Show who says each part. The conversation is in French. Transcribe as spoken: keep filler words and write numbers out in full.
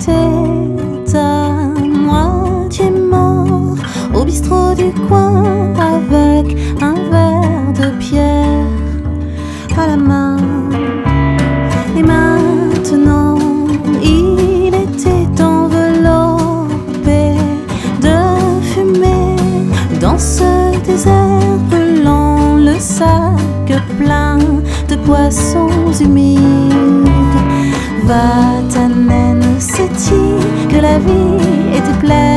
Speaker 1: était à moitié mort au bistrot du coin avec un verre de pierre à la main. Et maintenant il était enveloppé de fumée dans ce désert brûlant, le sac plein de poissons humides. Vatanen, sais-tu que la vie était pleine